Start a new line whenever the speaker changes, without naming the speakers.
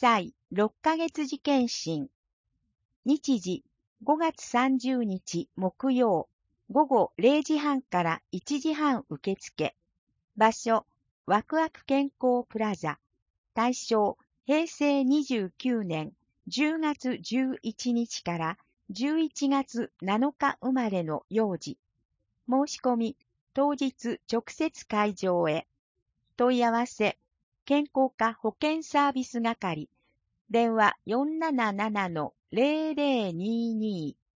歳6ヶ月時検診。日時5月30日木曜午後0時半から1時半受付。場所、ワクワク健康プラザ。対象、平成29年10月11日から11月7日生まれの幼児。申し込み、当日直接会場へ。問い合わせ、健康課保健サービス係。電話477-0022